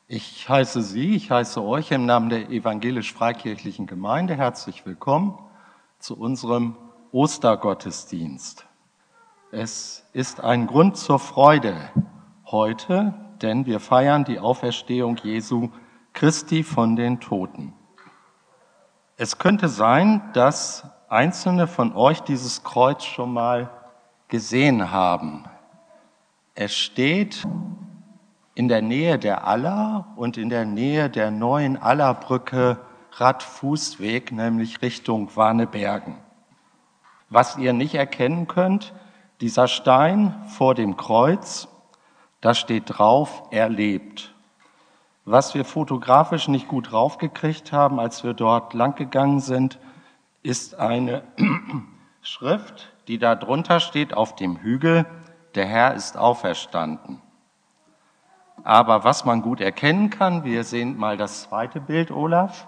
Ich heiße euch im Namen der evangelisch-freikirchlichen Gemeinde herzlich willkommen zu unserem Ostergottesdienst. Es ist ein Grund zur Freude heute, denn wir feiern die Auferstehung Jesu Christi von den Toten. Es könnte sein, dass einzelne von euch dieses Kreuz schon mal gesehen haben. Es steht in der Nähe der Aller und in der Nähe der neuen Allerbrücke Radfußweg, nämlich Richtung Warnebergen. Was ihr nicht erkennen könnt, dieser Stein vor dem Kreuz, da steht drauf, er lebt. Was wir fotografisch nicht gut raufgekriegt haben, als wir dort langgegangen sind, ist eine Schrift, die da drunter steht auf dem Hügel, der Herr ist auferstanden. Aber was man gut erkennen kann, wir sehen mal das zweite Bild, Olaf.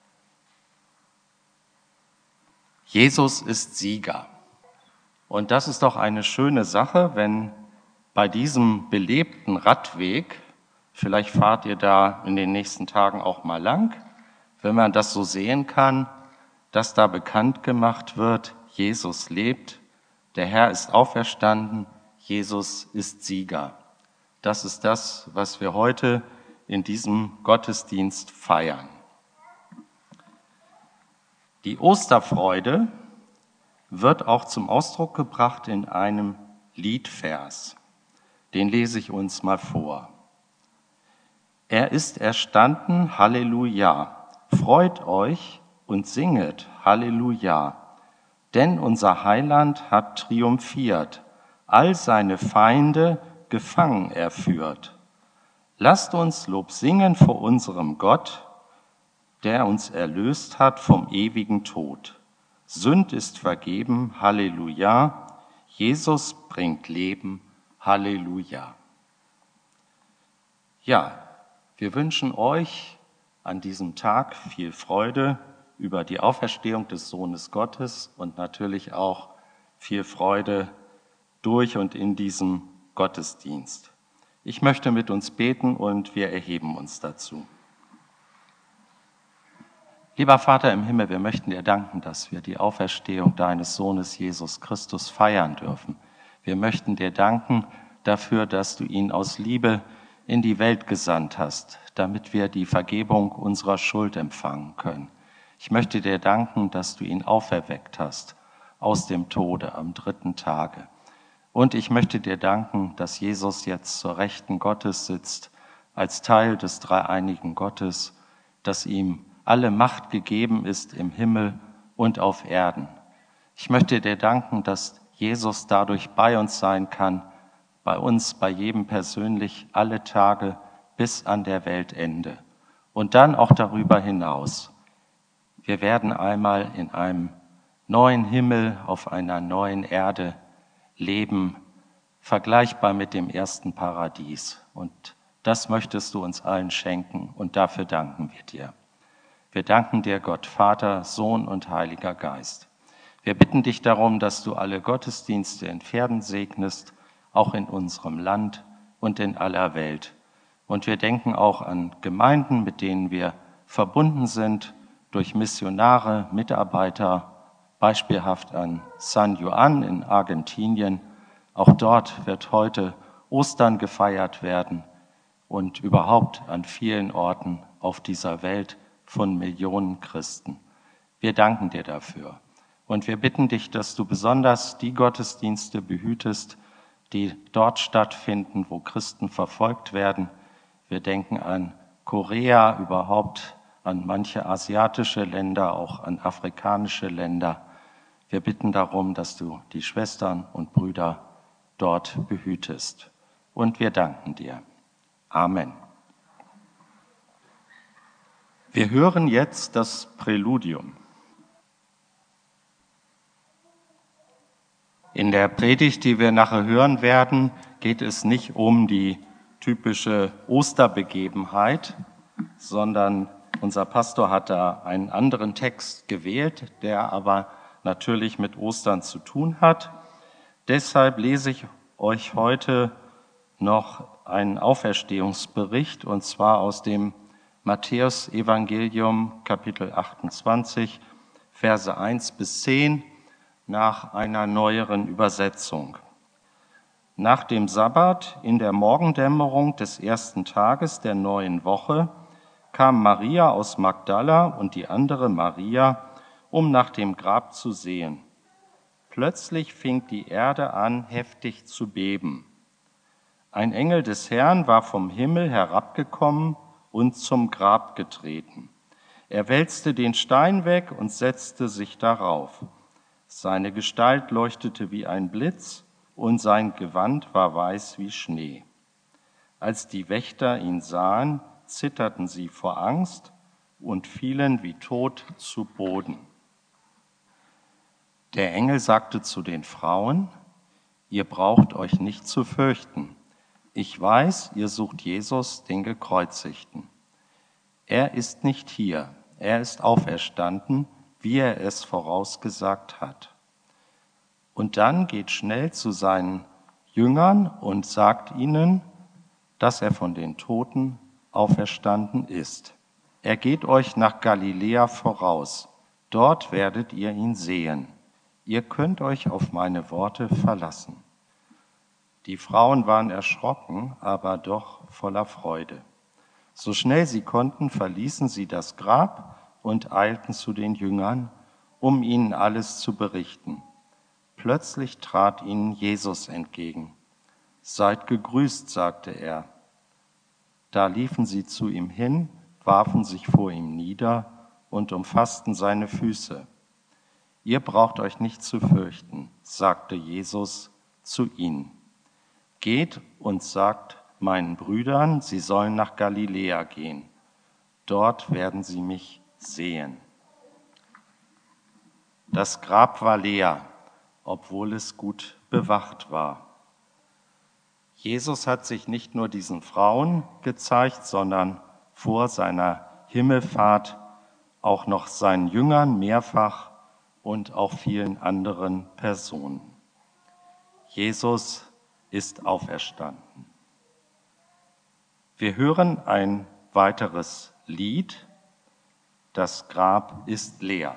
Jesus ist Sieger. Und das ist doch eine schöne Sache, wenn bei diesem belebten Radweg, vielleicht fahrt ihr da in den nächsten Tagen auch mal lang, wenn man das so sehen kann, dass da bekannt gemacht wird, Jesus lebt, der Herr ist auferstanden, Jesus ist Sieger. Das ist das, was wir heute in diesem Gottesdienst feiern. Die Osterfreude wird auch zum Ausdruck gebracht in einem Liedvers. Den lese ich uns mal vor. Er ist erstanden, Halleluja. Freut euch und singet, Halleluja. Denn unser Heiland hat triumphiert, all seine Feinde gefangen er führt. Lasst uns Lob singen vor unserem Gott, der uns erlöst hat vom ewigen Tod. Sünd ist vergeben, Halleluja. Jesus bringt Leben, Halleluja. Ja, wir wünschen euch an diesem Tag viel Freude über die Auferstehung des Sohnes Gottes und natürlich auch viel Freude durch und in diesem Gottesdienst. Ich möchte mit uns beten und wir erheben uns dazu. Lieber Vater im Himmel, wir möchten dir danken, dass wir die Auferstehung deines Sohnes Jesus Christus feiern dürfen. Wir möchten dir danken dafür, dass du ihn aus Liebe in die Welt gesandt hast, damit wir die Vergebung unserer Schuld empfangen können. Ich möchte dir danken, dass du ihn auferweckt hast aus dem Tode am 3. Tage. Und ich möchte dir danken, dass Jesus jetzt zur Rechten Gottes sitzt, als Teil des dreieinigen Gottes, dass ihm alle Macht gegeben ist im Himmel und auf Erden. Ich möchte dir danken, dass Jesus dadurch bei uns sein kann, bei uns, bei jedem persönlich, alle Tage bis an der Weltende und dann auch darüber hinaus. Wir werden einmal in einem neuen Himmel, auf einer neuen Erde leben, vergleichbar mit dem ersten Paradies. Und das möchtest du uns allen schenken und dafür danken wir dir. Wir danken dir, Gott, Vater, Sohn und Heiliger Geist. Wir bitten dich darum, dass du alle Gottesdienste in Pferden segnest, auch in unserem Land und in aller Welt. Und wir denken auch an Gemeinden, mit denen wir verbunden sind, durch Missionare, Mitarbeiter, beispielhaft an San Juan in Argentinien. Auch dort wird heute Ostern gefeiert werden und überhaupt an vielen Orten auf dieser Welt von Millionen Christen. Wir danken dir dafür. Und wir bitten dich, dass du besonders die Gottesdienste behütest, die dort stattfinden, wo Christen verfolgt werden. Wir denken an Korea, überhaupt an manche asiatische Länder, auch an afrikanische Länder. Wir bitten darum, dass du die Schwestern und Brüder dort behütest. Und wir danken dir. Amen. Wir hören jetzt das Präludium. In der Predigt, die wir nachher hören werden, geht es nicht um die typische Osterbegebenheit, sondern unser Pastor hat da einen anderen Text gewählt, der aber natürlich mit Ostern zu tun hat. Deshalb lese ich euch heute noch einen Auferstehungsbericht, und zwar aus dem Matthäus-Evangelium, Kapitel 28, Verse 1 bis 10, nach einer neueren Übersetzung. Nach dem Sabbat, in der Morgendämmerung des ersten Tages der neuen Woche, kam Maria aus Magdala und die andere Maria, um nach dem Grab zu sehen. Plötzlich fing die Erde an, heftig zu beben. Ein Engel des Herrn war vom Himmel herabgekommen und zum Grab getreten. Er wälzte den Stein weg und setzte sich darauf. Seine Gestalt leuchtete wie ein Blitz und sein Gewand war weiß wie Schnee. Als die Wächter ihn sahen, zitterten sie vor Angst und fielen wie tot zu Boden. Der Engel sagte zu den Frauen: Ihr braucht euch nicht zu fürchten. Ich weiß, ihr sucht Jesus, den Gekreuzigten. Er ist nicht hier, er ist auferstanden, wie er es vorausgesagt hat. Und dann geht schnell zu seinen Jüngern und sagt ihnen, dass er von den Toten auferstanden ist. Er geht euch nach Galiläa voraus. Dort werdet ihr ihn sehen. Ihr könnt euch auf meine Worte verlassen. Die Frauen waren erschrocken, aber doch voller Freude. So schnell sie konnten, verließen sie das Grab und eilten zu den Jüngern, um ihnen alles zu berichten. Plötzlich trat ihnen Jesus entgegen. Seid gegrüßt, sagte er. Da liefen sie zu ihm hin, warfen sich vor ihm nieder und umfassten seine Füße. Ihr braucht euch nicht zu fürchten, sagte Jesus zu ihnen. Geht und sagt meinen Brüdern, sie sollen nach Galiläa gehen. Dort werden sie mich sehen. Das Grab war leer, obwohl es gut bewacht war. Jesus hat sich nicht nur diesen Frauen gezeigt, sondern vor seiner Himmelfahrt auch noch seinen Jüngern mehrfach und auch vielen anderen Personen. Jesus ist auferstanden. Wir hören ein weiteres Lied. Das Grab ist leer.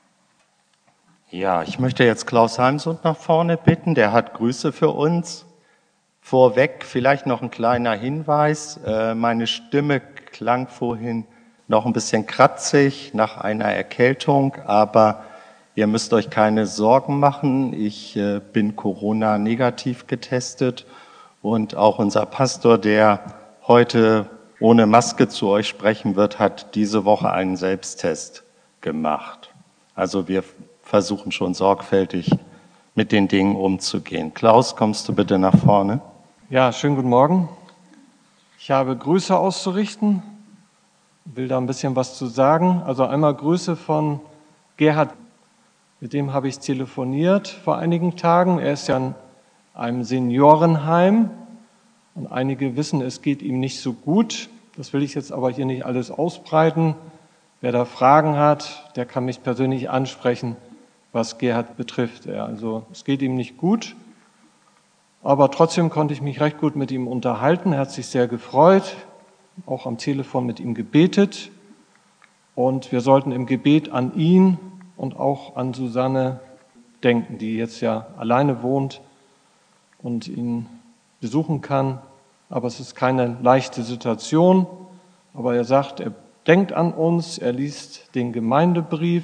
Ja, ich möchte jetzt Klaus Heimsund nach vorne bitten. Der hat Grüße für uns. Vorweg vielleicht noch ein kleiner Hinweis. Meine Stimme klang vorhin noch ein bisschen kratzig nach einer Erkältung, aber ihr müsst euch keine Sorgen machen. Ich bin Corona-negativ getestet und auch unser Pastor, der heute ohne Maske zu euch sprechen wird, hat diese Woche einen Selbsttest gemacht. Also wir versuchen schon sorgfältig mit den Dingen umzugehen. Klaus, kommst du bitte nach vorne? Ja, schönen guten Morgen. Ich habe Grüße auszurichten, will da ein bisschen was zu sagen. Also einmal Grüße von Gerhard, mit dem habe ich telefoniert vor einigen Tagen. Er ist ja in einem Seniorenheim und einige wissen, es geht ihm nicht so gut. Das will ich jetzt aber hier nicht alles ausbreiten. Wer da Fragen hat, der kann mich persönlich ansprechen, was Gerhard betrifft. Also es geht ihm nicht gut. Aber trotzdem konnte ich mich recht gut mit ihm unterhalten. Er hat sich sehr gefreut, auch am Telefon mit ihm gebetet. Und wir sollten im Gebet an ihn und auch an Susanne denken, die jetzt ja alleine wohnt und ihn besuchen kann. Aber es ist keine leichte Situation. Aber er sagt, er denkt an uns, er liest den Gemeindebrief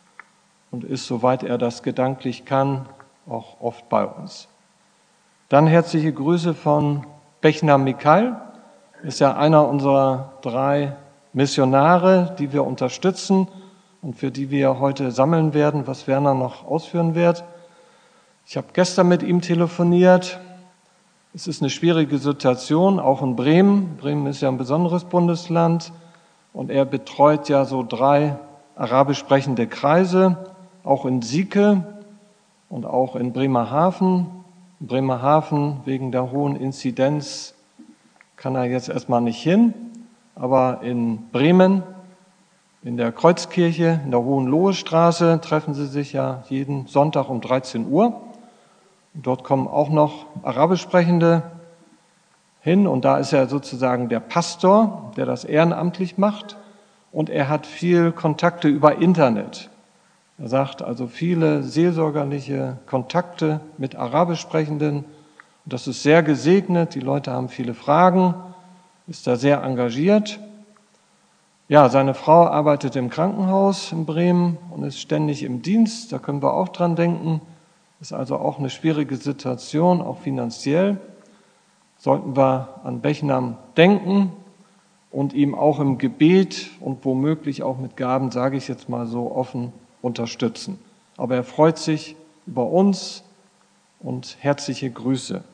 und ist, soweit er das gedanklich kann, auch oft bei uns. Dann herzliche Grüße von Bechner Mikhail, ist ja einer unserer 3 Missionare, die wir unterstützen und für die wir heute sammeln werden, was Werner noch ausführen wird. Ich habe gestern mit ihm telefoniert. Es ist eine schwierige Situation, auch in Bremen. Bremen ist ja ein besonderes Bundesland und er betreut ja so 3 arabisch sprechende Kreise, auch in Sieke und auch in Bremerhaven. In Bremerhaven wegen der hohen Inzidenz kann er jetzt erstmal nicht hin, aber in Bremen, in der Kreuzkirche, in der Hohenlohestraße treffen sie sich ja jeden Sonntag um 13 Uhr. Und dort kommen auch noch arabisch sprechende hin und da ist er sozusagen der Pastor, der das ehrenamtlich macht und er hat viel Kontakte über Internet. Er sagt also viele seelsorgerliche Kontakte mit Arabisch Sprechenden und das ist sehr gesegnet, die Leute haben viele Fragen, ist da sehr engagiert. Ja, seine Frau arbeitet im Krankenhaus in Bremen und ist ständig im Dienst, da können wir auch dran denken. Ist also auch eine schwierige Situation, auch finanziell. Sollten wir an Bechnam denken und ihm auch im Gebet und womöglich auch mit Gaben, sage ich jetzt mal so offen, unterstützen. Aber er freut sich über uns und herzliche Grüße.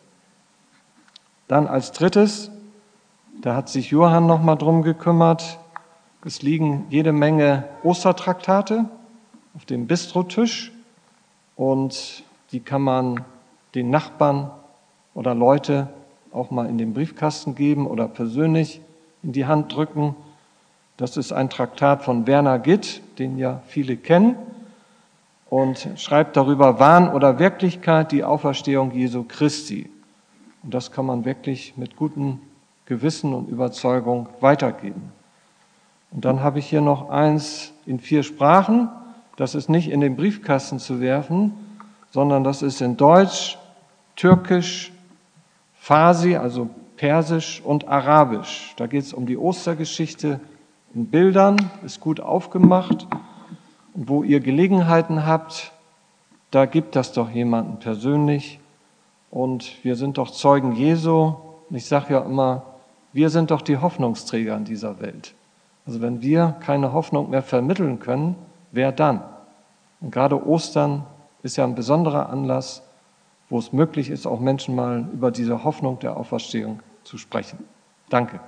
Dann als drittes, da hat sich Johann nochmal drum gekümmert. Es liegen jede Menge Ostertraktate auf dem Bistrotisch und die kann man den Nachbarn oder Leute auch mal in den Briefkasten geben oder persönlich in die Hand drücken. Das ist ein Traktat von Werner Gitt, den ja viele kennen, und schreibt darüber Wahn oder Wirklichkeit, die Auferstehung Jesu Christi. Und das kann man wirklich mit gutem Gewissen und Überzeugung weitergeben. Und dann habe ich hier noch eins in 4 Sprachen. Das ist nicht in den Briefkasten zu werfen, sondern das ist in Deutsch, Türkisch, Farsi, also Persisch und Arabisch. Da geht es um die Ostergeschichte in Bildern, ist gut aufgemacht. Und wo ihr Gelegenheiten habt, da gibt das doch jemanden persönlich. Und wir sind doch Zeugen Jesu. Und ich sage ja immer, wir sind doch die Hoffnungsträger in dieser Welt. Also wenn wir keine Hoffnung mehr vermitteln können, wer dann? Und gerade Ostern ist ja ein besonderer Anlass, wo es möglich ist, auch Menschen mal über diese Hoffnung der Auferstehung zu sprechen. Danke.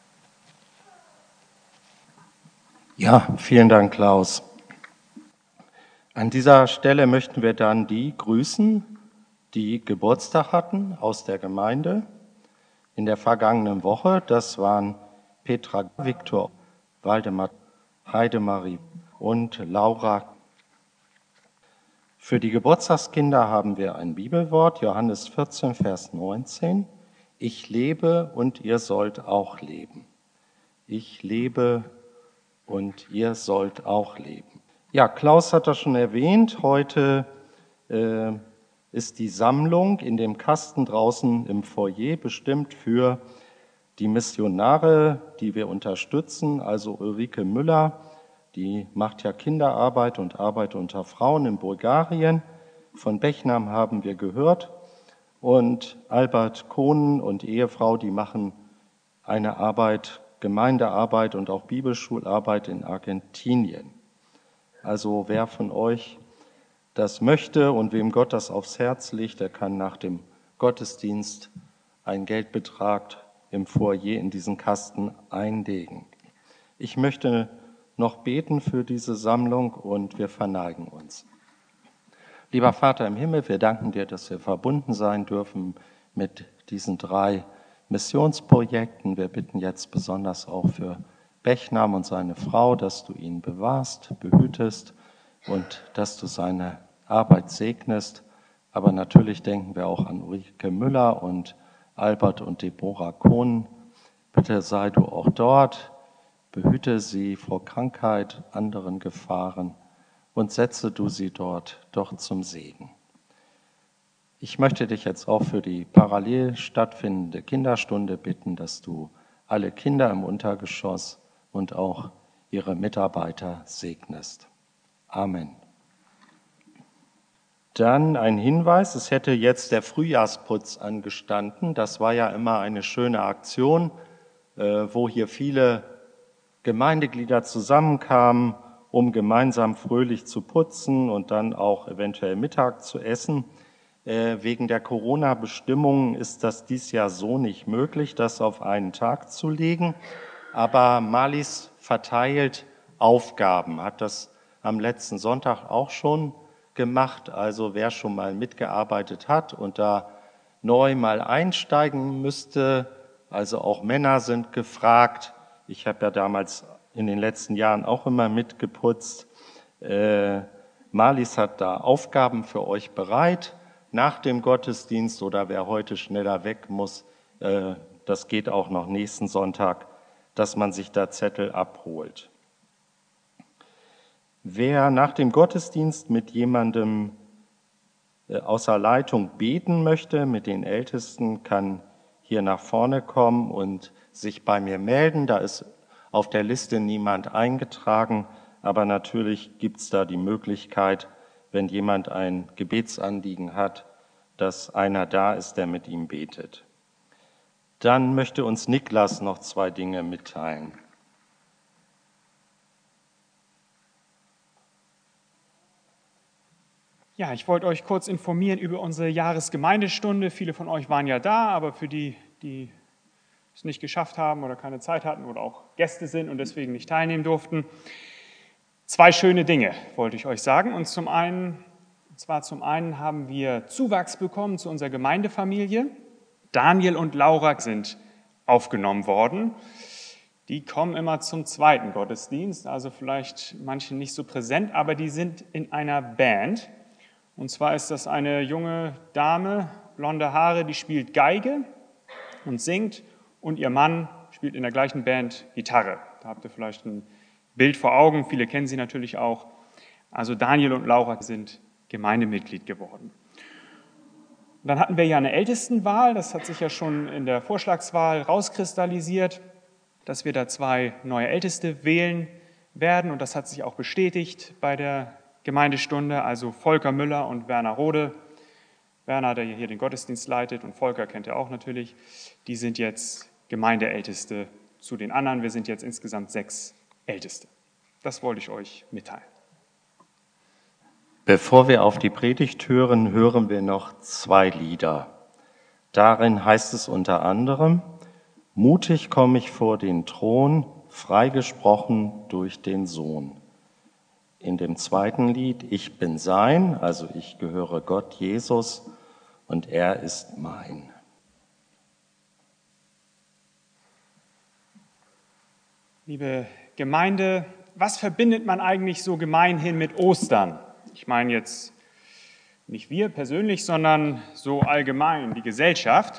Ja, vielen Dank, Klaus. An dieser Stelle möchten wir dann die grüßen, die Geburtstag hatten aus der Gemeinde in der vergangenen Woche. Das waren Petra, Viktor, Waldemar, Heidemarie und Laura. Für die Geburtstagskinder haben wir ein Bibelwort, Johannes 14, Vers 19. Ich lebe und ihr sollt auch leben. Ich lebe und ihr sollt auch leben. Ja, Klaus hat das schon erwähnt. Heute ist die Sammlung in dem Kasten draußen im Foyer bestimmt für die Missionare, die wir unterstützen, also Ulrike Müller, die macht ja Kinderarbeit und Arbeit unter Frauen in Bulgarien. Von Bechnam haben wir gehört. Und Albert Kohnen und Ehefrau, die machen eine Arbeit, Gemeindearbeit und auch Bibelschularbeit in Argentinien. Also wer von euch das möchte und wem Gott das aufs Herz legt, der kann nach dem Gottesdienst einen Geldbetrag im Foyer in diesen Kasten einlegen. Ich möchte noch beten für diese Sammlung und wir verneigen uns. Lieber Vater im Himmel, wir danken dir, dass wir verbunden sein dürfen mit diesen 3 Missionsprojekten. Wir bitten jetzt besonders auch für Bechnam und seine Frau, dass du ihn bewahrst, behütest und dass du seine Arbeit segnest. Aber natürlich denken wir auch an Ulrike Müller und Albert und Deborah Kohn. Bitte sei du auch dort, behüte sie vor Krankheit, anderen Gefahren und setze du sie dort doch zum Segen. Ich möchte dich jetzt auch für die parallel stattfindende Kinderstunde bitten, dass du alle Kinder im Untergeschoss und auch ihre Mitarbeiter segnest. Amen. Dann ein Hinweis, es hätte jetzt der Frühjahrsputz angestanden. Das war ja immer eine schöne Aktion, wo hier viele Gemeindeglieder zusammenkamen, um gemeinsam fröhlich zu putzen und dann auch eventuell Mittag zu essen. Wegen der Corona-Bestimmungen ist das dies Jahr so nicht möglich, das auf einen Tag zu legen. Aber Malis verteilt Aufgaben, hat das am letzten Sonntag auch schon gemacht. Also wer schon mal mitgearbeitet hat und da neu mal einsteigen müsste, also auch Männer sind gefragt. Ich habe ja damals in den letzten Jahren auch immer mitgeputzt. Malis hat da Aufgaben für euch bereit. Nach dem Gottesdienst oder wer heute schneller weg muss, das geht auch noch nächsten Sonntag, dass man sich da Zettel abholt. Wer nach dem Gottesdienst mit jemandem außer Leitung beten möchte, mit den Ältesten, kann hier nach vorne kommen und sich bei mir melden. Da ist auf der Liste niemand eingetragen, aber natürlich gibt es da die Möglichkeit, wenn jemand ein Gebetsanliegen hat, dass einer da ist, der mit ihm betet. Dann möchte uns Niklas noch 2 Dinge mitteilen. Ja, ich wollte euch kurz informieren über unsere Jahresgemeindestunde. Viele von euch waren ja da, aber für die, die es nicht geschafft haben oder keine Zeit hatten oder auch Gäste sind und deswegen nicht teilnehmen durften, 2 schöne Dinge wollte ich euch sagen. Und zum einen haben wir Zuwachs bekommen zu unserer Gemeindefamilie. Daniel und Laura sind aufgenommen worden. Die kommen immer zum 2. Gottesdienst, also vielleicht manche nicht so präsent, aber die sind in einer Band. Und zwar ist das eine junge Dame, blonde Haare, die spielt Geige und singt, und ihr Mann spielt in der gleichen Band Gitarre. Da habt ihr vielleicht ein Bild vor Augen, viele kennen sie natürlich auch. Also Daniel und Laura sind Gemeindemitglied geworden. Und dann hatten wir ja eine Ältestenwahl, das hat sich ja schon in der Vorschlagswahl rauskristallisiert, dass wir da 2 neue Älteste wählen werden, und das hat sich auch bestätigt bei der Gemeindestunde, also Volker Müller und Werner Rode. Werner, der hier den Gottesdienst leitet, und Volker kennt ihr auch natürlich, die sind jetzt Gemeindeälteste zu den anderen. Wir sind jetzt insgesamt 6 Älteste. Das wollte ich euch mitteilen. Bevor wir auf die Predigt hören, hören wir noch 2 Lieder. Darin heißt es unter anderem: Mutig komme ich vor den Thron, freigesprochen durch den Sohn. In dem 2. Lied: Ich bin sein, also ich gehöre Gott, Jesus, und er ist mein. Liebe Gemeinde, was verbindet man eigentlich so gemeinhin mit Ostern? Ich meine jetzt nicht wir persönlich, sondern so allgemein die Gesellschaft.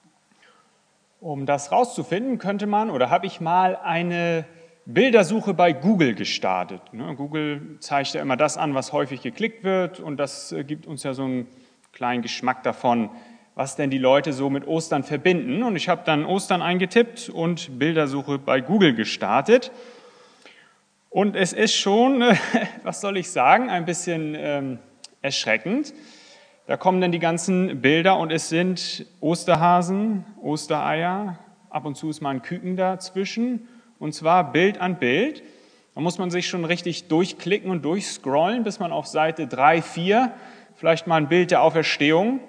Um das rauszufinden, habe ich mal eine Bildersuche bei Google gestartet. Google zeigt ja immer das an, was häufig geklickt wird, und das gibt uns ja so einen kleinen Geschmack davon, was denn die Leute so mit Ostern verbinden. Und ich habe dann Ostern eingetippt und Bildersuche bei Google gestartet. Und es ist schon, was soll ich sagen, ein bisschen erschreckend. Da kommen dann die ganzen Bilder und es sind Osterhasen, Ostereier, ab und zu ist mal ein Küken dazwischen, und zwar Bild an Bild. Da muss man sich schon richtig durchklicken und durchscrollen, bis man auf Seite 3, 4 vielleicht mal ein Bild der Auferstehung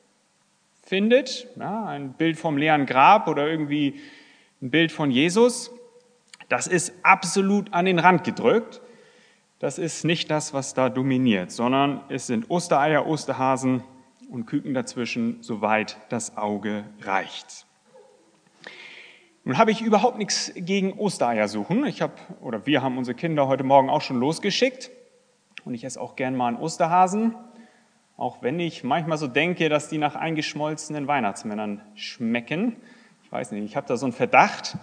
findet. Ja, ein Bild vom leeren Grab oder irgendwie ein Bild von Jesus. Das ist absolut an den Rand gedrückt. Das ist nicht das, was da dominiert, sondern es sind Ostereier, Osterhasen und Küken dazwischen, soweit das Auge reicht. Nun habe ich überhaupt nichts gegen Ostereier suchen. Wir haben unsere Kinder heute Morgen auch schon losgeschickt. Und ich esse auch gern mal einen Osterhasen, auch wenn ich manchmal so denke, dass die nach eingeschmolzenen Weihnachtsmännern schmecken. Ich weiß nicht, ich habe da so einen Verdacht.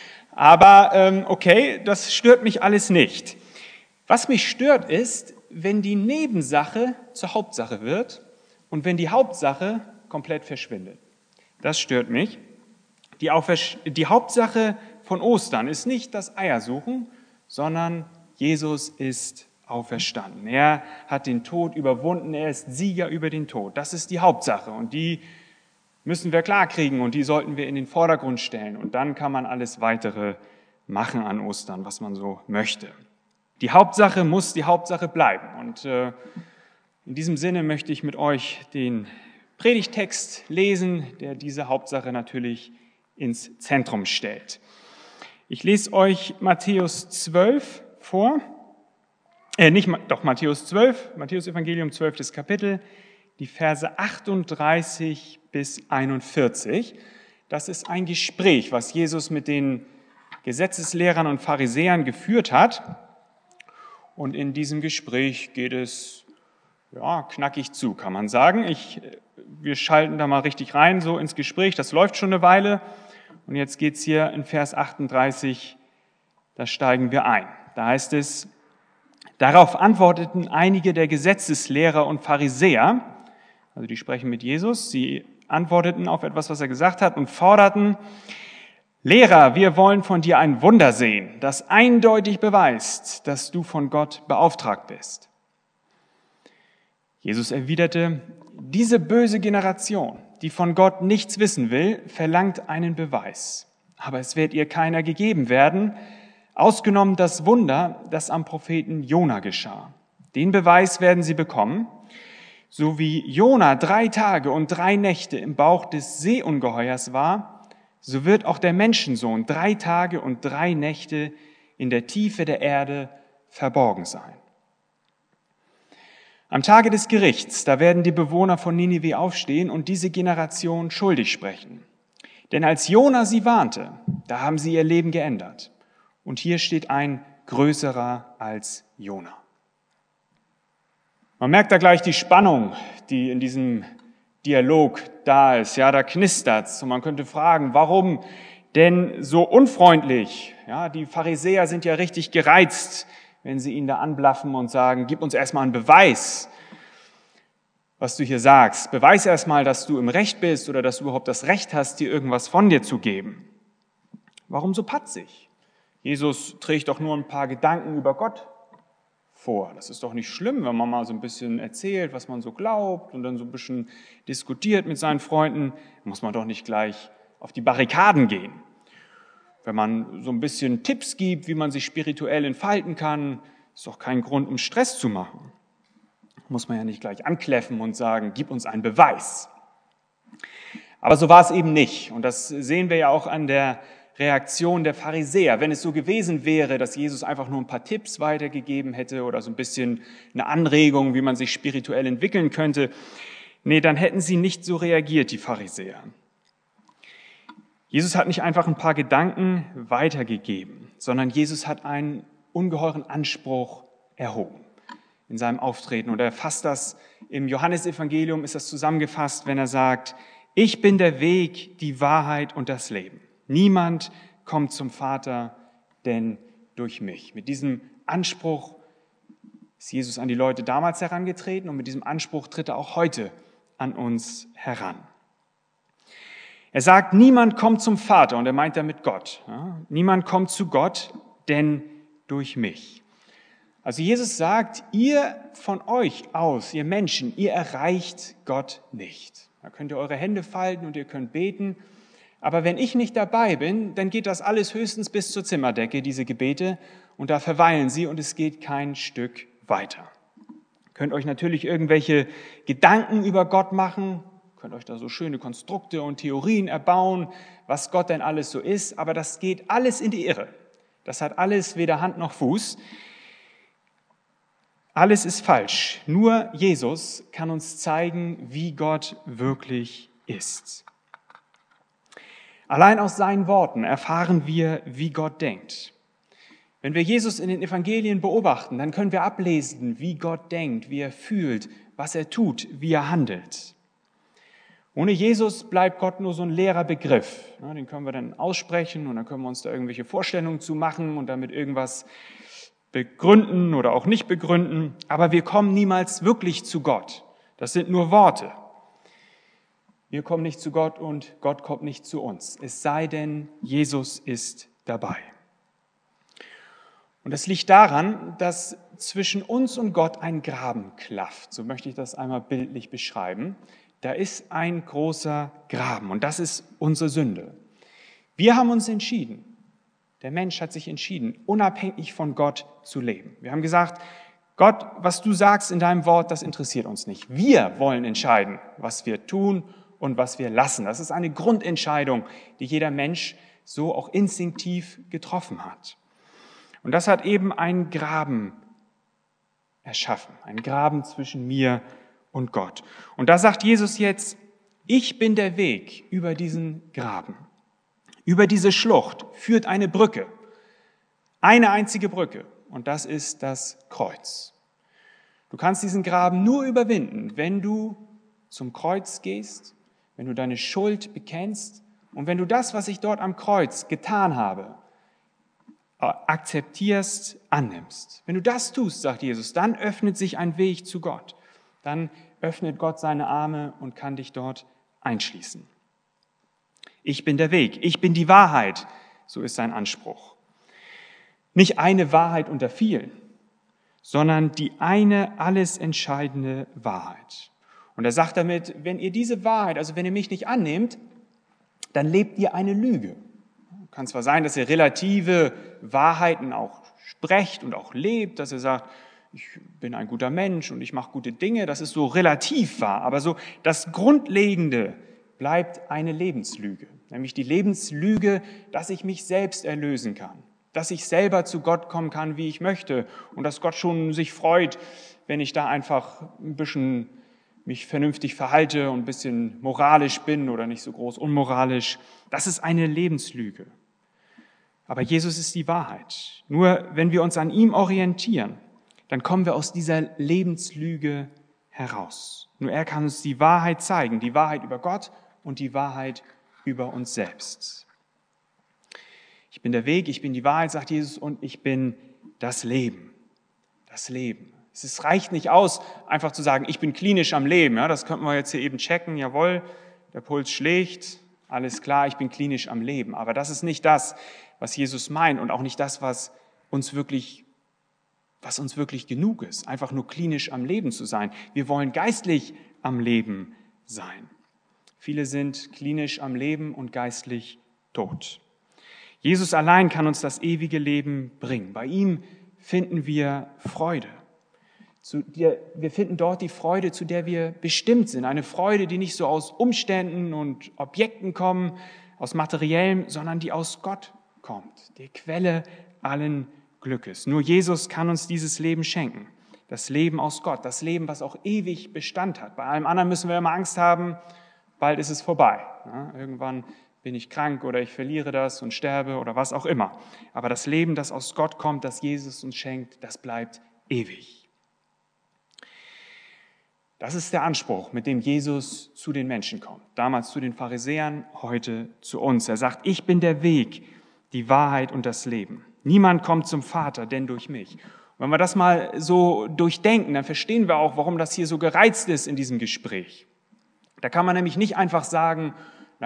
Aber okay, das stört mich alles nicht. Was mich stört ist, wenn die Nebensache zur Hauptsache wird und wenn die Hauptsache komplett verschwindet. Das stört mich. Die Hauptsache von Ostern ist nicht das Eiersuchen, sondern Jesus ist auferstanden. Er hat den Tod überwunden, er ist Sieger über den Tod. Das ist die Hauptsache, und die müssen wir klarkriegen und die sollten wir in den Vordergrund stellen. Und dann kann man alles Weitere machen an Ostern, was man so möchte. Die Hauptsache muss die Hauptsache bleiben. Und in diesem Sinne möchte ich mit euch den Predigttext lesen, der diese Hauptsache natürlich ins Zentrum stellt. Ich lese euch Matthäus 12 vor. Matthäus 12, Matthäus Evangelium 12. Kapitel, die Verse 38 bis 41. Das ist ein Gespräch, was Jesus mit den Gesetzeslehrern und Pharisäern geführt hat. Und in diesem Gespräch geht es knackig zu, kann man sagen. Wir schalten da mal richtig rein, so ins Gespräch. Das läuft schon eine Weile. Und jetzt geht es hier in Vers 38, da steigen wir ein. Da heißt es, darauf antworteten einige der Gesetzeslehrer und Pharisäer, also die sprechen mit Jesus, sie antworteten auf etwas, was er gesagt hat und forderten, Lehrer, wir wollen von dir ein Wunder sehen, das eindeutig beweist, dass du von Gott beauftragt bist. Jesus erwiderte, diese böse Generation, die von Gott nichts wissen will, verlangt einen Beweis. Aber es wird ihr keiner gegeben werden, ausgenommen das Wunder, das am Propheten Jona geschah. Den Beweis werden sie bekommen. So wie Jona 3 Tage und 3 Nächte im Bauch des Seeungeheuers war, so wird auch der Menschensohn 3 Tage und 3 Nächte in der Tiefe der Erde verborgen sein. Am Tage des Gerichts, da werden die Bewohner von Ninive aufstehen und diese Generation schuldig sprechen. Denn als Jona sie warnte, da haben sie ihr Leben geändert. Und hier steht ein Größerer als Jona. Man merkt da gleich die Spannung, die in diesem Dialog da ist. Ja, da knistert's. Und man könnte fragen, warum denn so unfreundlich? Ja, die Pharisäer sind ja richtig gereizt, wenn sie ihn da anblaffen und sagen, gib uns erstmal einen Beweis, was du hier sagst. Beweis erstmal, dass du im Recht bist oder dass du überhaupt das Recht hast, dir irgendwas von dir zu geben. Warum so patzig? Jesus trägt doch nur ein paar Gedanken über Gott vor. Das ist doch nicht schlimm, wenn man mal so ein bisschen erzählt, was man so glaubt und dann so ein bisschen diskutiert mit seinen Freunden. Muss man doch nicht gleich auf die Barrikaden gehen. Wenn man so ein bisschen Tipps gibt, wie man sich spirituell entfalten kann, ist doch kein Grund, um Stress zu machen. Muss man ja nicht gleich ankläffen und sagen, gib uns einen Beweis. Aber so war es eben nicht. Und das sehen wir ja auch an der Reaktion der Pharisäer. Wenn es so gewesen wäre, dass Jesus einfach nur ein paar Tipps weitergegeben hätte oder so ein bisschen eine Anregung, wie man sich spirituell entwickeln könnte, nee, dann hätten sie nicht so reagiert, die Pharisäer. Jesus hat nicht einfach ein paar Gedanken weitergegeben, sondern Jesus hat einen ungeheuren Anspruch erhoben in seinem Auftreten. Und er fasst das im Johannesevangelium, ist das zusammengefasst, wenn er sagt, ich bin der Weg, die Wahrheit und das Leben. Niemand kommt zum Vater, denn durch mich. Mit diesem Anspruch ist Jesus an die Leute damals herangetreten und mit diesem Anspruch tritt er auch heute an uns heran. Er sagt, niemand kommt zum Vater, und er meint damit Gott. Ja? Niemand kommt zu Gott, denn durch mich. Also Jesus sagt, ihr von euch aus, ihr Menschen, ihr erreicht Gott nicht. Da könnt ihr eure Hände falten und ihr könnt beten. Aber wenn ich nicht dabei bin, dann geht das alles höchstens bis zur Zimmerdecke, diese Gebete, und da verweilen sie und es geht kein Stück weiter. Ihr könnt euch natürlich irgendwelche Gedanken über Gott machen, könnt euch da so schöne Konstrukte und Theorien erbauen, was Gott denn alles so ist, aber das geht alles in die Irre. Das hat alles weder Hand noch Fuß. Alles ist falsch. Nur Jesus kann uns zeigen, wie Gott wirklich ist. Allein aus seinen Worten erfahren wir, wie Gott denkt. Wenn wir Jesus in den Evangelien beobachten, dann können wir ablesen, wie Gott denkt, wie er fühlt, was er tut, wie er handelt. Ohne Jesus bleibt Gott nur so ein leerer Begriff. Den können wir dann aussprechen und dann können wir uns da irgendwelche Vorstellungen zu machen und damit irgendwas begründen oder auch nicht begründen. Aber wir kommen niemals wirklich zu Gott. Das sind nur Worte. Wir kommen nicht zu Gott und Gott kommt nicht zu uns. Es sei denn, Jesus ist dabei. Und das liegt daran, dass zwischen uns und Gott ein Graben klafft. So möchte ich das einmal bildlich beschreiben. Da ist ein großer Graben und das ist unsere Sünde. Wir haben uns entschieden, der Mensch hat sich entschieden, unabhängig von Gott zu leben. Wir haben gesagt, Gott, was du sagst in deinem Wort, das interessiert uns nicht. Wir wollen entscheiden, was wir tun und was wir lassen. Das ist eine Grundentscheidung, die jeder Mensch so auch instinktiv getroffen hat. Und das hat eben einen Graben erschaffen, einen Graben zwischen mir und Gott. Und da sagt Jesus jetzt, ich bin der Weg über diesen Graben. Über diese Schlucht führt eine Brücke, eine einzige Brücke, und das ist das Kreuz. Du kannst diesen Graben nur überwinden, wenn du zum Kreuz gehst, wenn du deine Schuld bekennst Und wenn du das, was ich dort am Kreuz getan habe, akzeptierst, annimmst, wenn du das tust, sagt Jesus, dann öffnet sich ein Weg zu Gott. Dann öffnet Gott seine Arme und kann dich dort einschließen. Ich bin der Weg, ich bin die Wahrheit, so ist sein Anspruch. Nicht eine Wahrheit unter vielen, sondern die eine alles entscheidende Wahrheit. Und er sagt damit, wenn ihr diese Wahrheit, also wenn ihr mich nicht annehmt, dann lebt ihr eine Lüge. Kann zwar sein, dass ihr relative Wahrheiten auch sprecht und auch lebt, dass ihr sagt, ich bin ein guter Mensch und ich mache gute Dinge, das ist so relativ wahr, aber so das Grundlegende bleibt eine Lebenslüge, nämlich die Lebenslüge, dass ich mich selbst erlösen kann, dass ich selber zu Gott kommen kann, wie ich möchte und dass Gott schon sich freut, wenn ich da einfach ein bisschen mich vernünftig verhalte und ein bisschen moralisch bin oder nicht so groß unmoralisch. Das ist eine Lebenslüge. Aber Jesus ist die Wahrheit. Nur wenn wir uns an ihm orientieren, dann kommen wir aus dieser Lebenslüge heraus. Nur er kann uns die Wahrheit zeigen, die Wahrheit über Gott und die Wahrheit über uns selbst. Ich bin der Weg, ich bin die Wahrheit, sagt Jesus, und ich bin das Leben. Das Leben. Es reicht nicht aus, einfach zu sagen, ich bin klinisch am Leben. Ja, das könnten wir jetzt hier eben checken. Jawohl, der Puls schlägt, alles klar, ich bin klinisch am Leben. Aber das ist nicht das, was Jesus meint und auch nicht das, was uns wirklich genug ist, einfach nur klinisch am Leben zu sein. Wir wollen geistlich am Leben sein. Viele sind klinisch am Leben und geistlich tot. Jesus allein kann uns das ewige Leben bringen. Bei ihm finden wir Freude. Wir finden dort die Freude, zu der wir bestimmt sind. Eine Freude, die nicht so aus Umständen und Objekten kommt, aus Materiellem, sondern die aus Gott kommt, die Quelle allen Glückes. Nur Jesus kann uns dieses Leben schenken. Das Leben aus Gott, das Leben, was auch ewig Bestand hat. Bei allem anderen müssen wir immer Angst haben, bald ist es vorbei. Ja, irgendwann bin ich krank oder ich verliere das und sterbe oder was auch immer. Aber das Leben, das aus Gott kommt, das Jesus uns schenkt, das bleibt ewig. Das ist der Anspruch, mit dem Jesus zu den Menschen kommt. Damals zu den Pharisäern, heute zu uns. Er sagt, ich bin der Weg, die Wahrheit und das Leben. Niemand kommt zum Vater, denn durch mich. Und wenn wir das mal so durchdenken, dann verstehen wir auch, warum das hier so gereizt ist in diesem Gespräch. Da kann man nämlich nicht einfach sagen,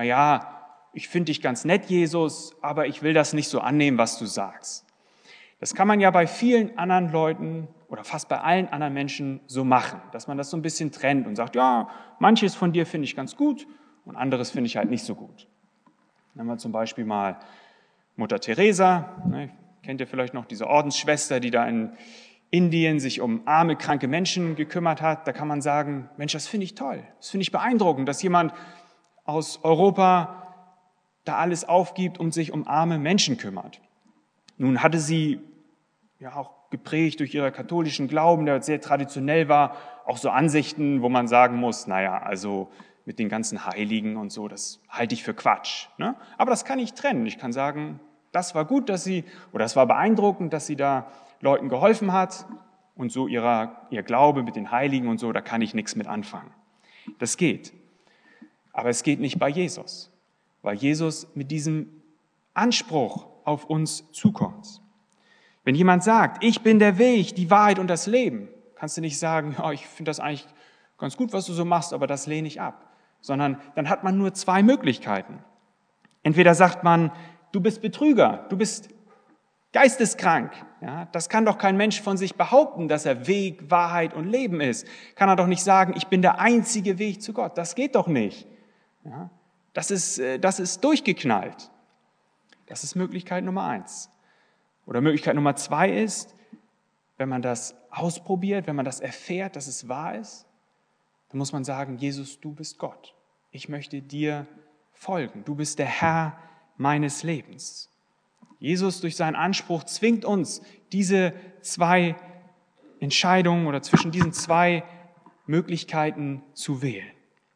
ich finde dich ganz nett, Jesus, aber ich will das nicht so annehmen, was du sagst. Das kann man ja bei vielen anderen Leuten oder fast bei allen anderen Menschen so machen, dass man das so ein bisschen trennt und sagt, ja, manches von dir finde ich ganz gut und anderes finde ich halt nicht so gut. Nehmen wir zum Beispiel mal Mutter Teresa, kennt ihr vielleicht noch diese Ordensschwester, die da in Indien sich um arme, kranke Menschen gekümmert hat. Da kann man sagen, Mensch, das finde ich toll, das finde ich beeindruckend, dass jemand aus Europa da alles aufgibt und sich um arme Menschen kümmert. Nun hatte sie ja auch geprägt durch ihren katholischen Glauben, der sehr traditionell war, auch so Ansichten, wo man sagen muss, also mit den ganzen Heiligen und so, das halte ich für Quatsch. Ne? Aber das kann ich trennen. Ich kann sagen, das war gut, das war beeindruckend, dass sie da Leuten geholfen hat und so ihr Glaube mit den Heiligen und so, da kann ich nichts mit anfangen. Das geht. Aber es geht nicht bei Jesus, weil Jesus mit diesem Anspruch auf uns zukommt. Wenn jemand sagt, ich bin der Weg, die Wahrheit und das Leben, kannst du nicht sagen, ja, ich finde das eigentlich ganz gut, was du so machst, aber das lehne ich ab. Sondern dann hat man nur zwei Möglichkeiten. Entweder sagt man, du bist Betrüger, du bist geisteskrank. Ja, das kann doch kein Mensch von sich behaupten, dass er Weg, Wahrheit und Leben ist. Kann er doch nicht sagen, ich bin der einzige Weg zu Gott. Das geht doch nicht. Ja, das ist durchgeknallt. Das ist Möglichkeit Nummer 1. Oder Möglichkeit Nummer 2 ist, wenn man das ausprobiert, wenn man das erfährt, dass es wahr ist, dann muss man sagen, Jesus, du bist Gott. Ich möchte dir folgen. Du bist der Herr meines Lebens. Jesus durch seinen Anspruch zwingt uns, diese zwei Entscheidungen oder zwischen diesen zwei Möglichkeiten zu wählen.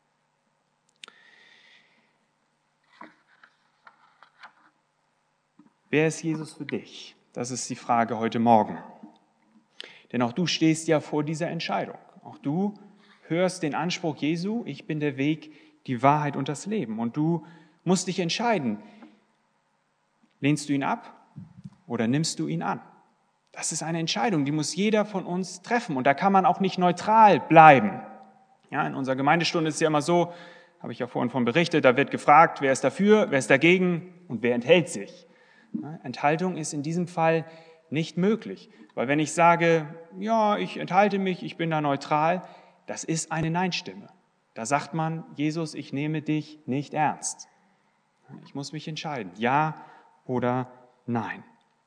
Wer ist Jesus für dich? Das ist die Frage heute Morgen. Denn auch du stehst ja vor dieser Entscheidung. Auch du hörst den Anspruch Jesu, ich bin der Weg, die Wahrheit und das Leben. Und du musst dich entscheiden. Lehnst du ihn ab oder nimmst du ihn an? Das ist eine Entscheidung, die muss jeder von uns treffen. Und da kann man auch nicht neutral bleiben. Ja, in unserer Gemeindestunde ist es ja immer so, habe ich ja vorhin von berichtet, da wird gefragt, wer ist dafür, wer ist dagegen und wer enthält sich. Ja, Enthaltung ist in diesem Fall nicht möglich. Weil wenn ich sage, ja, ich enthalte mich, ich bin da neutral, das ist eine Nein-Stimme. Da sagt man, Jesus, ich nehme dich nicht ernst. Ich muss mich entscheiden, ja oder nein.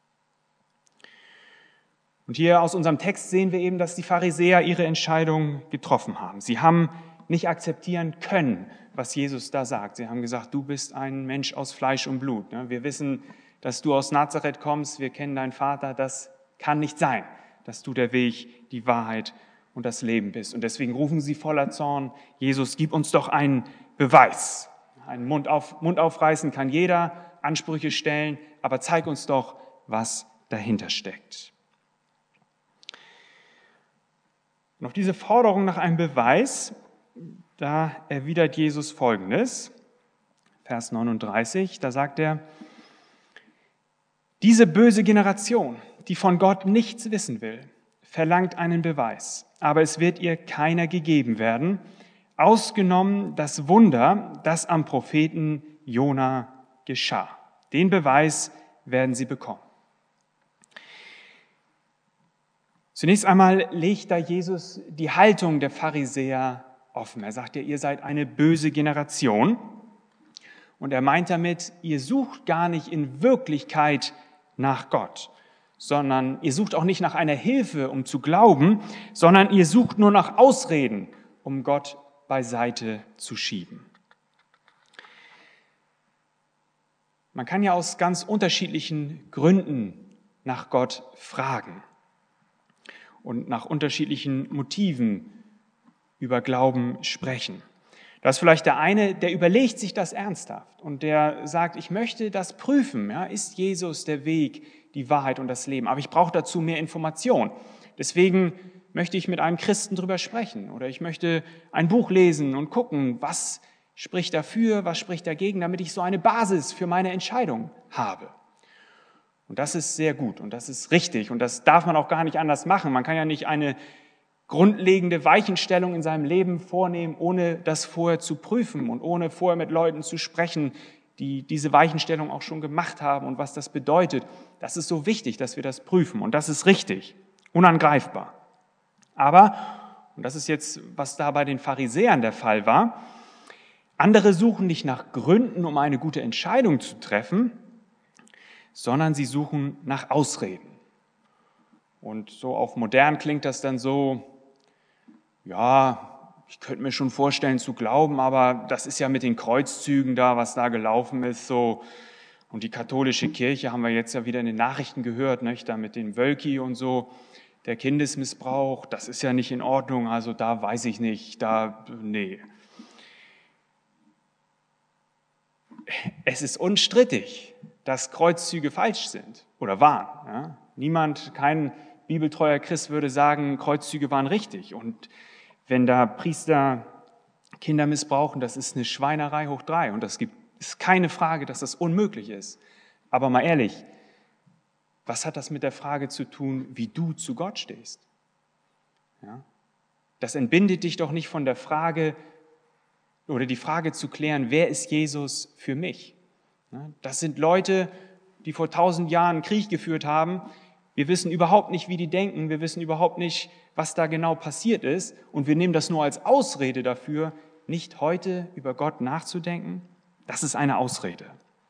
Und hier aus unserem Text sehen wir eben, dass die Pharisäer ihre Entscheidung getroffen haben. Sie haben nicht akzeptieren können, was Jesus da sagt. Sie haben gesagt, du bist ein Mensch aus Fleisch und Blut. Wir wissen, dass du aus Nazareth kommst, wir kennen deinen Vater, das kann nicht sein, dass du der Weg, die Wahrheit und das Leben bist. Und deswegen rufen sie voller Zorn, Jesus, gib uns doch einen Beweis. Einen Mund aufreißen kann jeder, Ansprüche stellen, aber zeig uns doch, was dahinter steckt. Und auf diese Forderung nach einem Beweis, da erwidert Jesus Folgendes, Vers 39, da sagt er, diese böse Generation, die von Gott nichts wissen will, verlangt einen Beweis, aber es wird ihr keiner gegeben werden, ausgenommen das Wunder, das am Propheten Jona geschah. Den Beweis werden sie bekommen. Zunächst einmal legt da Jesus die Haltung der Pharisäer offen. Er sagt ja, ihr seid eine böse Generation. Und er meint damit, ihr sucht gar nicht in Wirklichkeit nach Gott, sondern ihr sucht auch nicht nach einer Hilfe, um zu glauben, sondern ihr sucht nur nach Ausreden, um Gott beiseite zu schieben. Man kann ja aus ganz unterschiedlichen Gründen nach Gott fragen und nach unterschiedlichen Motiven über Glauben sprechen. Da ist vielleicht der eine, der überlegt sich das ernsthaft und der sagt, ich möchte das prüfen. Ja, ist Jesus der Weg, die Wahrheit und das Leben? Aber ich brauche dazu mehr Information. Deswegen möchte ich mit einem Christen drüber sprechen oder ich möchte ein Buch lesen und gucken, was spricht dafür, was spricht dagegen, damit ich so eine Basis für meine Entscheidung habe. Und das ist sehr gut und das ist richtig und das darf man auch gar nicht anders machen. Man kann ja nicht eine grundlegende Weichenstellung in seinem Leben vornehmen, ohne das vorher zu prüfen und ohne vorher mit Leuten zu sprechen, die diese Weichenstellung auch schon gemacht haben und was das bedeutet. Das ist so wichtig, dass wir das prüfen und das ist richtig, unangreifbar. Aber, und das ist jetzt, was da bei den Pharisäern der Fall war, andere suchen nicht nach Gründen, um eine gute Entscheidung zu treffen, sondern sie suchen nach Ausreden. Und so auf modern klingt das dann so, ja, ich könnte mir schon vorstellen zu glauben, aber das ist ja mit den Kreuzzügen da, was da gelaufen ist, so. Und die katholische Kirche haben wir jetzt ja wieder in den Nachrichten gehört, nicht? Da mit den Wölki und so, der Kindesmissbrauch, das ist ja nicht in Ordnung, also da weiß ich nicht, nee. Es ist unstrittig, dass Kreuzzüge falsch sind oder waren. Ja? Niemand, kein bibeltreuer Christ würde sagen, Kreuzzüge waren richtig. Und wenn da Priester Kinder missbrauchen, das ist eine Schweinerei hoch 3. Und ist keine Frage, dass das unmöglich ist. Aber mal ehrlich, was hat das mit der Frage zu tun, wie du zu Gott stehst? Ja? Das entbindet dich doch nicht von der Frage, oder die Frage zu klären, wer ist Jesus für mich? Das sind Leute, die vor 1000 Jahren Krieg geführt haben. Wir wissen überhaupt nicht, wie die denken. Wir wissen überhaupt nicht, was da genau passiert ist. Und wir nehmen das nur als Ausrede dafür, nicht heute über Gott nachzudenken. Das ist eine Ausrede.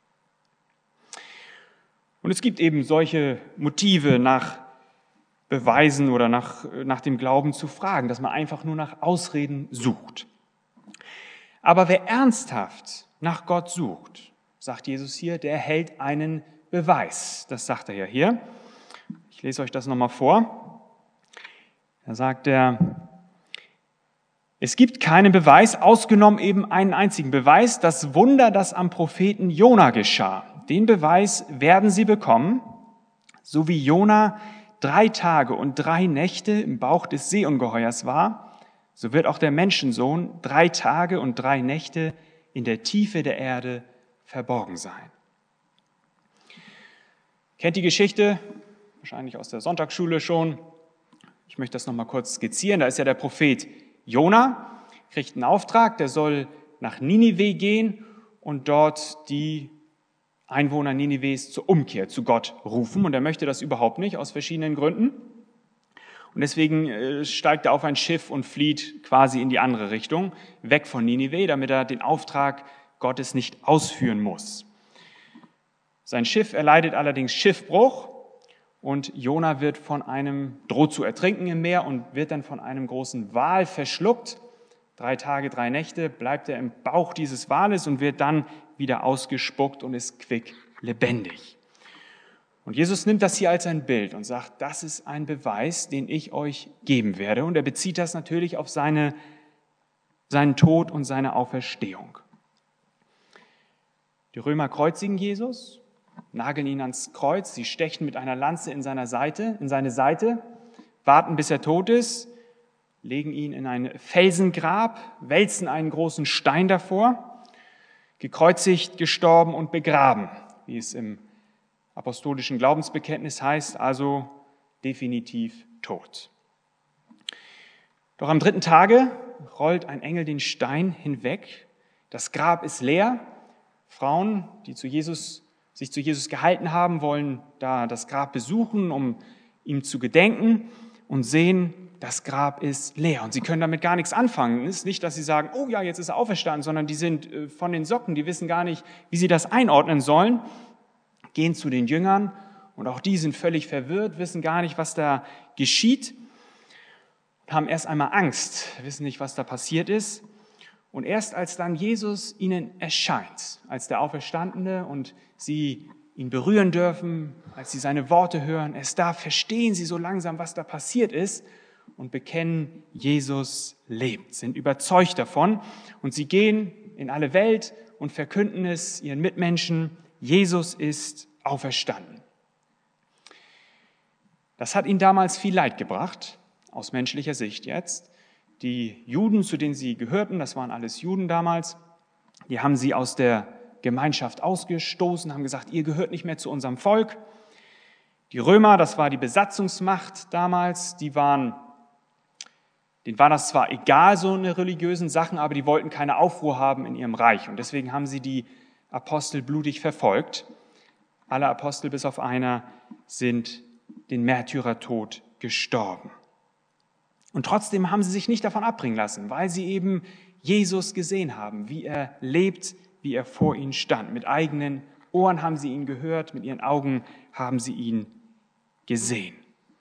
Und es gibt eben solche Motive, nach Beweisen oder nach dem Glauben zu fragen, dass man einfach nur nach Ausreden sucht. Aber wer ernsthaft nach Gott sucht, sagt Jesus hier, der erhält einen Beweis. Das sagt er ja hier. Ich lese euch das nochmal vor. Da sagt er, es gibt keinen Beweis, ausgenommen eben einen einzigen Beweis, das Wunder, das am Propheten Jona geschah. Den Beweis werden sie bekommen, so wie Jona 3 Tage und 3 Nächte im Bauch des Seeungeheuers war, so wird auch der Menschensohn 3 Tage und 3 Nächte in der Tiefe der Erde verborgen sein. Kennt die Geschichte, wahrscheinlich aus der Sonntagsschule schon. Ich möchte das nochmal kurz skizzieren. Da ist ja der Prophet Jona, kriegt einen Auftrag, der soll nach Ninive gehen und dort die Einwohner Ninives zur Umkehr zu Gott rufen. Und er möchte das überhaupt nicht, aus verschiedenen Gründen. Und deswegen steigt er auf ein Schiff und flieht quasi in die andere Richtung, weg von Ninive, damit er den Auftrag Gottes nicht ausführen muss. Sein Schiff erleidet allerdings Schiffbruch und Jona droht zu ertrinken im Meer und wird dann von einem großen Wal verschluckt. 3 Tage, 3 Nächte bleibt er im Bauch dieses Wales und wird dann wieder ausgespuckt und ist quicklebendig. Und Jesus nimmt das hier als ein Bild und sagt, das ist ein Beweis, den ich euch geben werde. Und er bezieht das natürlich auf seinen Tod und seine Auferstehung. Die Römer kreuzigen Jesus, nageln ihn ans Kreuz, sie stechen mit einer Lanze in seine Seite, warten, bis er tot ist, legen ihn in ein Felsengrab, wälzen einen großen Stein davor, gekreuzigt, gestorben und begraben, wie es im apostolischen Glaubensbekenntnis heißt, also definitiv tot. Doch am 3. Tage rollt ein Engel den Stein hinweg, das Grab ist leer, Frauen, die sich zu Jesus gehalten haben, wollen da das Grab besuchen, um ihm zu gedenken und sehen, das Grab ist leer und sie können damit gar nichts anfangen. Es ist nicht, dass sie sagen, oh ja, jetzt ist er auferstanden, sondern die sind von den Socken, die wissen gar nicht, wie sie das einordnen sollen, gehen zu den Jüngern und auch die sind völlig verwirrt, wissen gar nicht, was da geschieht und haben erst einmal Angst, wissen nicht, was da passiert ist. Und erst als dann Jesus ihnen erscheint, als der Auferstandene und sie ihn berühren dürfen, als sie seine Worte hören, erst da verstehen sie so langsam, was da passiert ist und bekennen, Jesus lebt, sind überzeugt davon. Und sie gehen in alle Welt und verkünden es ihren Mitmenschen, Jesus ist auferstanden. Das hat ihnen damals viel Leid gebracht, aus menschlicher Sicht jetzt. Die Juden, zu denen sie gehörten, das waren alles Juden damals, die haben sie aus der Gemeinschaft ausgestoßen, haben gesagt, ihr gehört nicht mehr zu unserem Volk. Die Römer, das war die Besatzungsmacht damals, denen war das zwar egal, so eine religiösen Sachen, aber die wollten keine Aufruhr haben in ihrem Reich. Und deswegen haben sie die Apostel blutig verfolgt. Alle Apostel bis auf einer sind den Märtyrertod gestorben. Und trotzdem haben sie sich nicht davon abbringen lassen, weil sie eben Jesus gesehen haben, wie er lebt, wie er vor ihnen stand. Mit eigenen Ohren haben sie ihn gehört, mit ihren Augen haben sie ihn gesehen.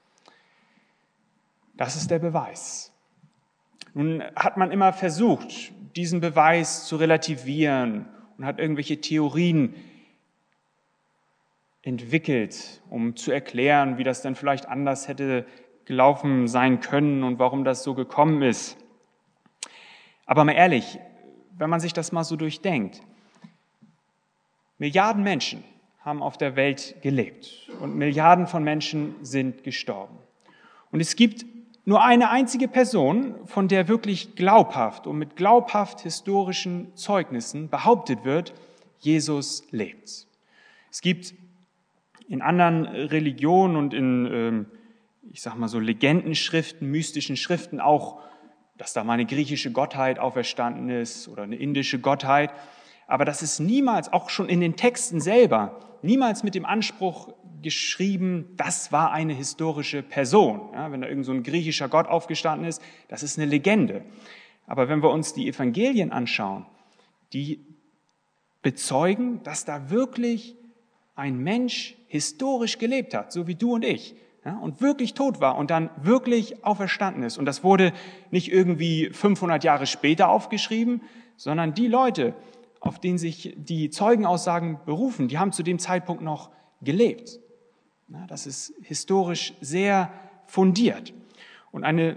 Das ist der Beweis. Nun hat man immer versucht, diesen Beweis zu relativieren und hat irgendwelche Theorien entwickelt, um zu erklären, wie das dann vielleicht anders hätte gelaufen sein können und warum das so gekommen ist. Aber mal ehrlich, wenn man sich das mal so durchdenkt, Milliarden Menschen haben auf der Welt gelebt und Milliarden von Menschen sind gestorben. Und es gibt nur eine einzige Person, von der wirklich glaubhaft und mit glaubhaft historischen Zeugnissen behauptet wird, Jesus lebt. Es gibt in anderen Religionen und in so Legendenschriften, mystischen Schriften auch, dass da mal eine griechische Gottheit auferstanden ist oder eine indische Gottheit. Aber das ist niemals, auch schon in den Texten selber, niemals mit dem Anspruch geschrieben, das war eine historische Person. Ja, wenn da irgend so ein griechischer Gott aufgestanden ist, das ist eine Legende. Aber wenn wir uns die Evangelien anschauen, die bezeugen, dass da wirklich ein Mensch historisch gelebt hat, so wie du und ich, ja, und wirklich tot war und dann wirklich auferstanden ist. Und das wurde nicht irgendwie 500 Jahre später aufgeschrieben, sondern die Leute, auf denen sich die Zeugenaussagen berufen, die haben zu dem Zeitpunkt noch gelebt. Ja, das ist historisch sehr fundiert. Und ein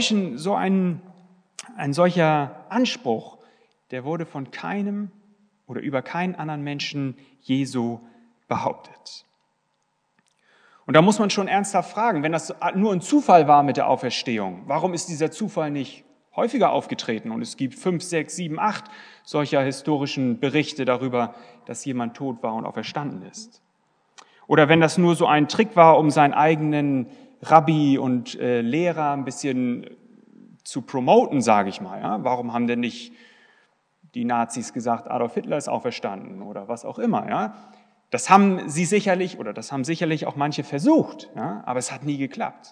solcher Anspruch, der wurde von keinem oder über keinen anderen Menschen je so behauptet. Und da muss man schon ernsthaft fragen, wenn das nur ein Zufall war mit der Auferstehung, warum ist dieser Zufall nicht häufiger aufgetreten und es gibt 5, 6, 7, 8 solcher historischen Berichte darüber, dass jemand tot war und auferstanden ist. Oder wenn das nur so ein Trick war, um seinen eigenen Rabbi und Lehrer ein bisschen zu promoten, sage ich mal. Ja? Warum haben denn nicht die Nazis gesagt, Adolf Hitler ist auferstanden oder was auch immer? Ja? Das haben sicherlich auch manche versucht, ja? Aber es hat nie geklappt.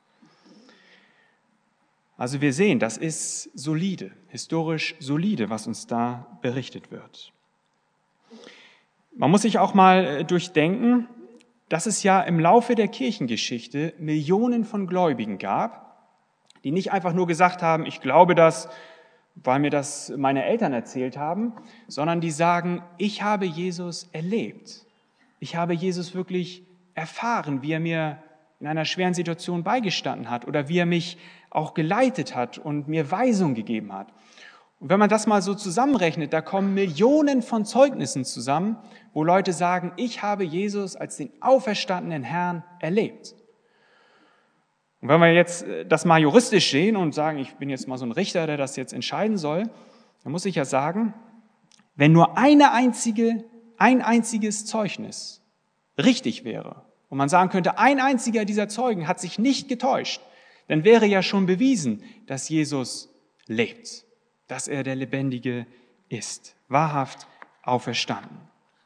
Also wir sehen, das ist solide, historisch solide, was uns da berichtet wird. Man muss sich auch mal durchdenken, dass es ja im Laufe der Kirchengeschichte Millionen von Gläubigen gab, die nicht einfach nur gesagt haben, ich glaube das, weil mir das meine Eltern erzählt haben, sondern die sagen, ich habe Jesus erlebt. Ich habe Jesus wirklich erfahren, wie er mir in einer schweren Situation beigestanden hat oder wie er mich auch geleitet hat und mir Weisung gegeben hat. Und wenn man das mal so zusammenrechnet, da kommen Millionen von Zeugnissen zusammen, wo Leute sagen, ich habe Jesus als den auferstandenen Herrn erlebt. Und wenn wir jetzt das mal juristisch sehen und sagen, ich bin jetzt mal so ein Richter, der das jetzt entscheiden soll, dann muss ich ja sagen, wenn nur ein einziges Zeugnis richtig wäre und man sagen könnte, ein einziger dieser Zeugen hat sich nicht getäuscht, dann wäre ja schon bewiesen, dass Jesus lebt, dass er der Lebendige ist, wahrhaft auferstanden.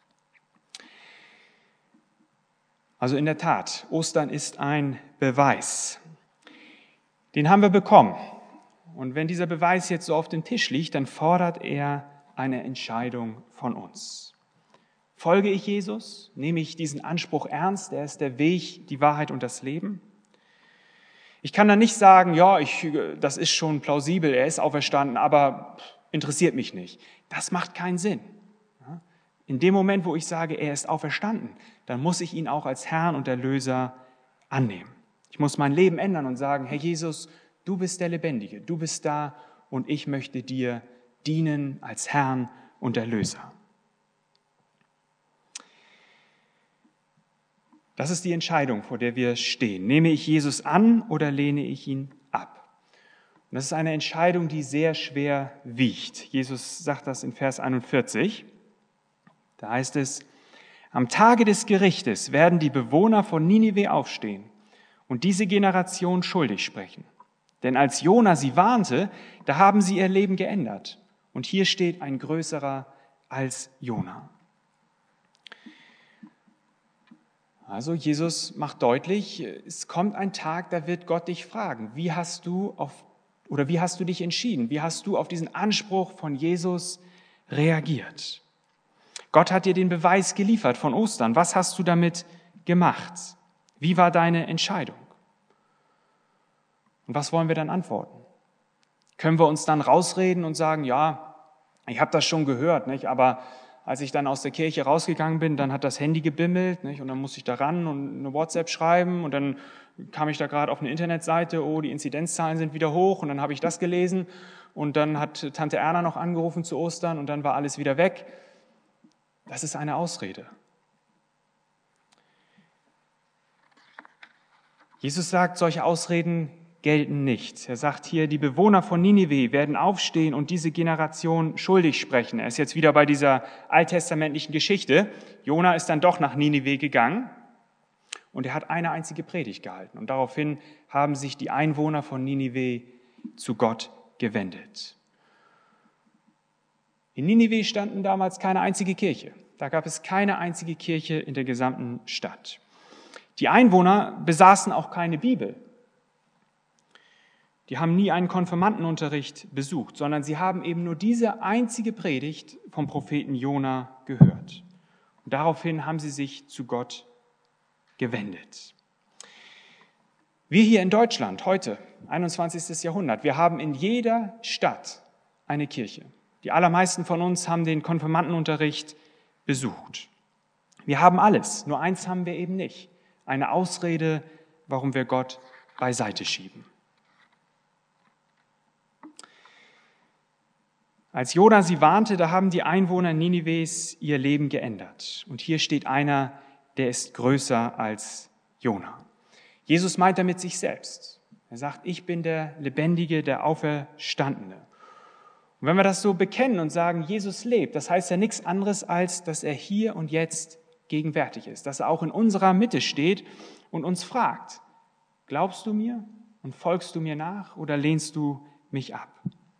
Also in der Tat, Ostern ist ein Beweis. Den haben wir bekommen. Und wenn dieser Beweis jetzt so auf dem Tisch liegt, dann fordert er eine Entscheidung von uns. Folge ich Jesus? Nehme ich diesen Anspruch ernst? Er ist der Weg, die Wahrheit und das Leben. Ich kann dann nicht sagen, ja, das ist schon plausibel, er ist auferstanden, aber interessiert mich nicht. Das macht keinen Sinn. In dem Moment, wo ich sage, er ist auferstanden, dann muss ich ihn auch als Herrn und Erlöser annehmen. Ich muss mein Leben ändern und sagen, Herr Jesus, du bist der Lebendige, du bist da und ich möchte dir dienen als Herrn und Erlöser. Das ist die Entscheidung, vor der wir stehen. Nehme ich Jesus an oder lehne ich ihn ab? Und das ist eine Entscheidung, die sehr schwer wiegt. Jesus sagt das in Vers 41. Da heißt es, am Tage des Gerichtes werden die Bewohner von Ninive aufstehen und diese Generation schuldig sprechen. Denn als Jona sie warnte, da haben sie ihr Leben geändert. Und hier steht ein Größerer als Jona. Also Jesus macht deutlich, es kommt ein Tag, da wird Gott dich fragen, wie hast du dich entschieden? Wie hast du auf diesen Anspruch von Jesus reagiert? Gott hat dir den Beweis geliefert von Ostern. Was hast du damit gemacht? Wie war deine Entscheidung? Und was wollen wir dann antworten? Können wir uns dann rausreden und sagen, ja, ich habe das schon gehört, nicht? Aber als ich dann aus der Kirche rausgegangen bin, dann hat das Handy gebimmelt, nicht? Und dann musste ich da ran und eine WhatsApp schreiben und dann kam ich da gerade auf eine Internetseite, oh, die Inzidenzzahlen sind wieder hoch und dann habe ich das gelesen und dann hat Tante Erna noch angerufen zu Ostern und dann war alles wieder weg. Das ist eine Ausrede. Jesus sagt, solche Ausreden gelten nicht. Er sagt hier, die Bewohner von Ninive werden aufstehen und diese Generation schuldig sprechen. Er ist jetzt wieder bei dieser alttestamentlichen Geschichte. Jona ist dann doch nach Ninive gegangen und er hat eine einzige Predigt gehalten. Und daraufhin haben sich die Einwohner von Ninive zu Gott gewendet. In Ninive standen damals keine einzige Kirche. Da gab es keine einzige Kirche in der gesamten Stadt. Die Einwohner besaßen auch keine Bibel. Die haben nie einen Konfirmandenunterricht besucht, sondern sie haben eben nur diese einzige Predigt vom Propheten Jona gehört. Und daraufhin haben sie sich zu Gott gewendet. Wir hier in Deutschland heute, 21. Jahrhundert, wir haben in jeder Stadt eine Kirche. Die allermeisten von uns haben den Konfirmandenunterricht besucht. Wir haben alles, nur eins haben wir eben nicht. Eine Ausrede, warum wir Gott beiseite schieben. Als Jona sie warnte, da haben die Einwohner Ninives ihr Leben geändert. Und hier steht einer, der ist größer als Jona. Jesus meint damit sich selbst. Er sagt, ich bin der Lebendige, der Auferstandene. Und wenn wir das so bekennen und sagen, Jesus lebt, das heißt ja nichts anderes, als dass er hier und jetzt gegenwärtig ist, dass er auch in unserer Mitte steht und uns fragt, glaubst du mir und folgst du mir nach oder lehnst du mich ab?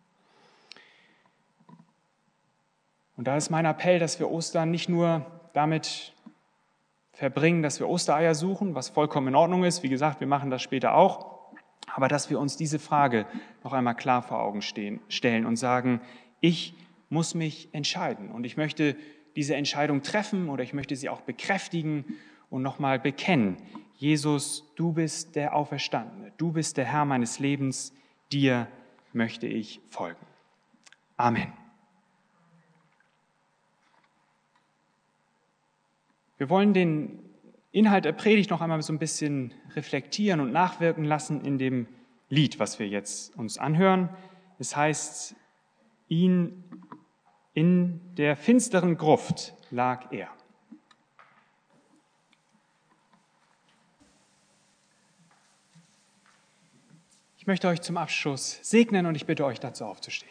Und da ist mein Appell, dass wir Ostern nicht nur damit verbringen, dass wir Ostereier suchen, was vollkommen in Ordnung ist. Wie gesagt, wir machen das später auch. Aber dass wir uns diese Frage noch einmal klar vor Augen stellen und sagen, ich muss mich entscheiden. Und ich möchte diese Entscheidung treffen oder ich möchte sie auch bekräftigen und nochmal bekennen. Jesus, du bist der Auferstandene. Du bist der Herr meines Lebens. Dir möchte ich folgen. Amen. Wir wollen den Inhalt der Predigt noch einmal so ein bisschen reflektieren und nachwirken lassen in dem Lied, was wir jetzt uns anhören. Es heißt, ihn in der finsteren Gruft lag er. Ich möchte euch zum Abschluss segnen und ich bitte euch dazu aufzustehen.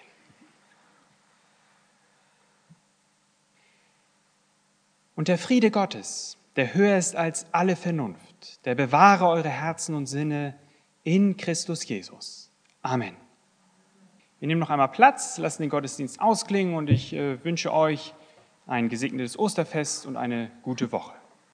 Und der Friede Gottes, der höher ist als alle Vernunft, der bewahre eure Herzen und Sinne in Christus Jesus. Amen. Wir nehmen noch einmal Platz, lassen den Gottesdienst ausklingen und ich wünsche euch ein gesegnetes Osterfest und eine gute Woche.